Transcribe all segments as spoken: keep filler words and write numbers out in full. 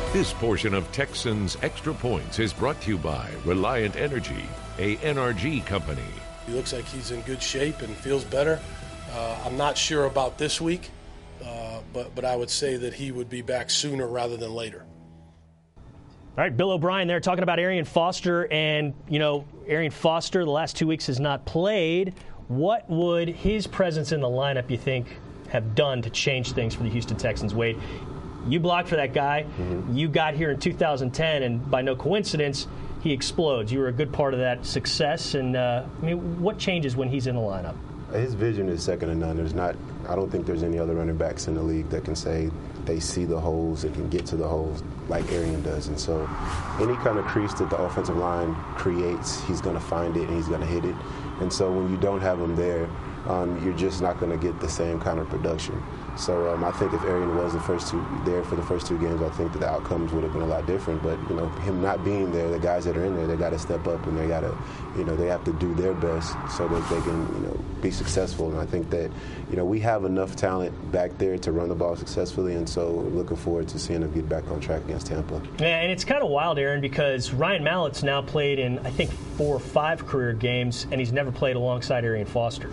This portion of Texans Extra Points is brought to you by Reliant Energy, a N R G company. He looks like he's in good shape and feels better. Uh, I'm not sure about this week, uh, but, but I would say that he would be back sooner rather than later. All right, Bill O'Brien there talking about Arian Foster. And, you know, Arian Foster the last two weeks has not played. What would his presence in the lineup, you think, have done to change things for the Houston Texans? Wade, you blocked for that guy. Mm-hmm. You got here in two thousand ten, and by no coincidence, he explodes. You were a good part of that success. And, uh, I mean, what changes when he's in the lineup? His vision is second to none. There's not, I don't think there's any other running backs in the league that can say they see the holes and can get to the holes like Arian does. And so any kind of crease that the offensive line creates, he's going to find it and he's going to hit it. And so when you don't have him there, um, you're just not going to get the same kind of production. So um, I think if Arian was the first two there for the first two games, I think that the outcomes would have been a lot different. But you know, him not being there, the guys that are in there, they got to step up and they got to, you know, they have to do their best so that they can, you know, be successful. And I think that, you know, we have enough talent back there to run the ball successfully, and so we're looking forward to seeing them get back on track against Tampa. Yeah, and it's kind of wild, Aaron, because Ryan Mallett's now played in I think four or five career games, and he's never played alongside Arian Foster.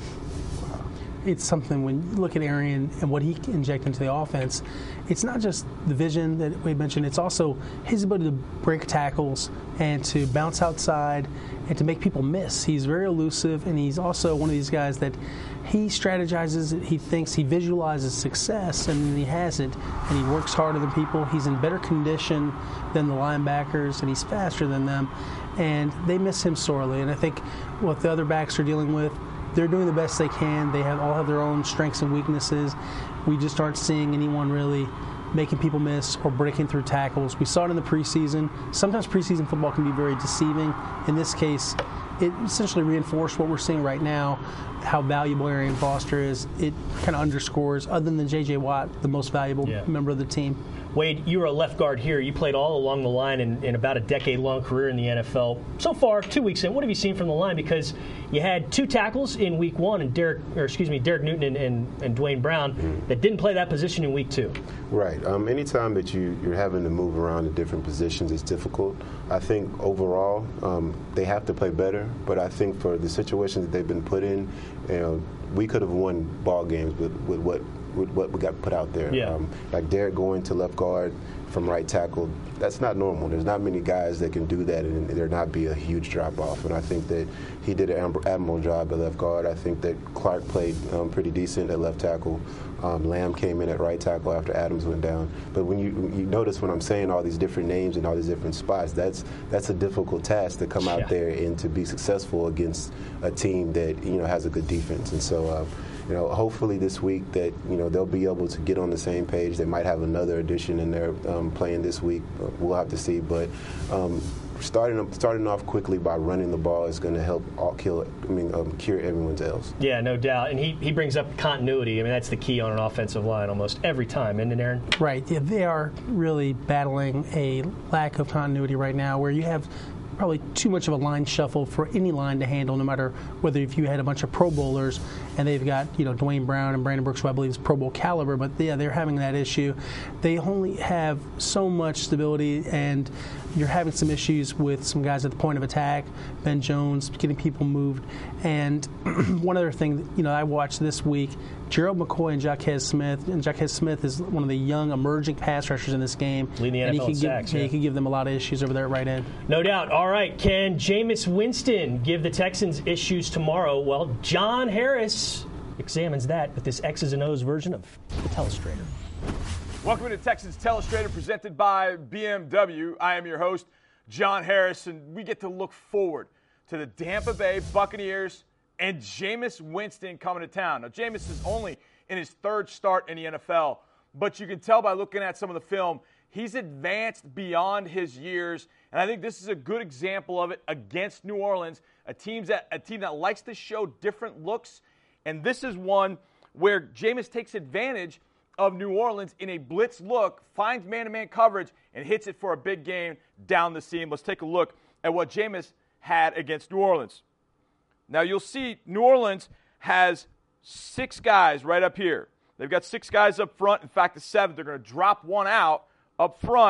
It's something when you look at Arian and what he can inject into the offense, it's not just the vision that we mentioned, it's also his ability to break tackles and to bounce outside and to make people miss. He's very elusive, and he's also one of these guys that he strategizes, he thinks, he visualizes success, and then he has it, and he works harder than people. He's in better condition than the linebackers, and he's faster than them, and they miss him sorely. And I think what the other backs are dealing with, they're doing the best they can. They have all have their own strengths and weaknesses. We just aren't seeing anyone really making people miss or breaking through tackles. We saw it in the preseason. Sometimes preseason football can be very deceiving. In this case, it essentially reinforced what we're seeing right now, how valuable Arian Foster is. It kind of underscores, other than J J. Watt, the most valuable yeah. member of the team. Wade, you were a left guard here. You played all along the line in, in about a decade-long career in the N F L. So far, two weeks in, what have you seen from the line? Because you had two tackles in week one, and Derek, or excuse me, Derek Newton and, and, and Dwayne Brown mm-hmm. that didn't play that position in week two. Right. Um, anytime that you, you're having to move around in different positions, it's difficult. I think overall um, they have to play better, but I think for the situations that they've been put in, you know, we could have won ball games with, with what with what we got put out there. Yeah. Um, like Derek going to left guard from right tackle, that's not normal. There's not many guys that can do that and there not be a huge drop-off. And I think that he did an admirable job at left guard. I think that Clark played um, pretty decent at left tackle. Um, Lamb came in at right tackle after Adams went down. But when you you notice when I'm saying all these different names and all these different spots, that's that's a difficult task to come out yeah. there and to be successful against a team that, you know, has a good defense. And so, uh, you know, hopefully this week that, you know, they'll be able to get on the same page. They might have another addition in there um, playing this week. We'll have to see. But um, starting starting off quickly by running the ball is going to help all kill. I mean, um, cure everyone's else. Yeah, no doubt. And he, he brings up continuity. I mean, that's the key on an offensive line almost every time, isn't it, Aaron? Right. Yeah, they are really battling a lack of continuity right now, where you have probably too much of a line shuffle for any line to handle, no matter whether if you had a bunch of Pro Bowlers and they've got, you know, Dwayne Brown and Brandon Brooks, who I believe is Pro Bowl caliber, but yeah, they're having that issue. They only have so much stability, and you're having some issues with some guys at the point of attack, Ben Jones, getting people moved. And one other thing, that, you know, I watched this week, Gerald McCoy and Jaquez Smith. And Jaquez Smith is one of the young emerging pass rushers in this game. Leading the N F L in sacks. Yeah, yeah. He could give them a lot of issues over there at right end. No doubt. All right, can Jameis Winston give the Texans issues tomorrow? Well, John Harris examines that with this X's and O's version of the Telestrator. Welcome to Texans Telestrator, presented by B M W. I am your host, John Harris, and we get to look forward to the Tampa Bay Buccaneers and Jameis Winston coming to town. Now, Jameis is only in his third start in the N F L, but you can tell by looking at some of the film, he's advanced beyond his years, and I think this is a good example of it against New Orleans, a, team's that, a team that likes to show different looks, and this is one where Jameis takes advantage of New Orleans in a blitz look, finds man-to-man coverage, and hits it for a big gain down the seam. Let's take a look at what Jameis had against New Orleans. Now, you'll see New Orleans has six guys right up here. They've got six guys up front. In fact, the seventh, they're going to drop one out up front.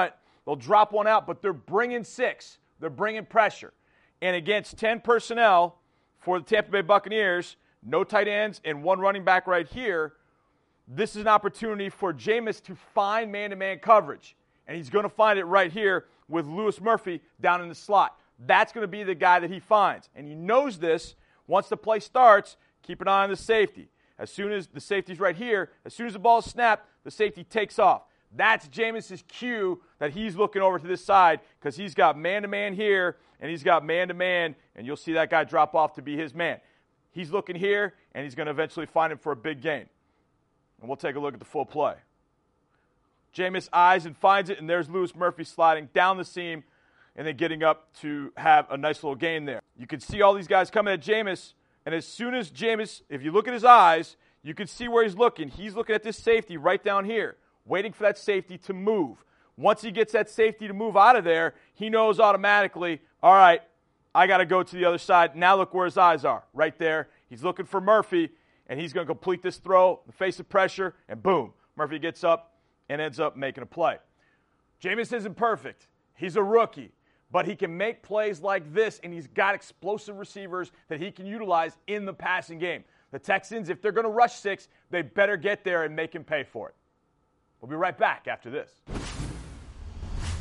They'll drop one out, but they're bringing six. They're bringing pressure. And against ten personnel for the Tampa Bay Buccaneers, no tight ends and one running back right here, this is an opportunity for Jameis to find man-to-man coverage. And he's going to find it right here with Louis Murphy down in the slot. That's going to be the guy that he finds. And he knows this. Once the play starts, keep an eye on the safety. As soon as the safety's right here, as soon as the ball is snapped, the safety takes off. That's Jameis's cue that he's looking over to this side because he's got man-to-man here and he's got man-to-man, and you'll see that guy drop off to be his man. He's looking here, and he's going to eventually find him for a big gain. And we'll take a look at the full play. Jameis eyes and finds it, and there's Louis Murphy sliding down the seam and then getting up to have a nice little gain there. You can see all these guys coming at Jameis, and as soon as Jameis, if you look at his eyes, you can see where he's looking. He's looking at this safety right down here, waiting for that safety to move. Once he gets that safety to move out of there, he knows automatically, all right, I got to go to the other side. Now look where his eyes are, right there. He's looking for Murphy, and he's going to complete this throw, the face of pressure, and boom, Murphy gets up and ends up making a play. Jameis isn't perfect. He's a rookie, but he can make plays like this, and he's got explosive receivers that he can utilize in the passing game. The Texans, if they're going to rush six, they better get there and make him pay for it. We'll be right back after this.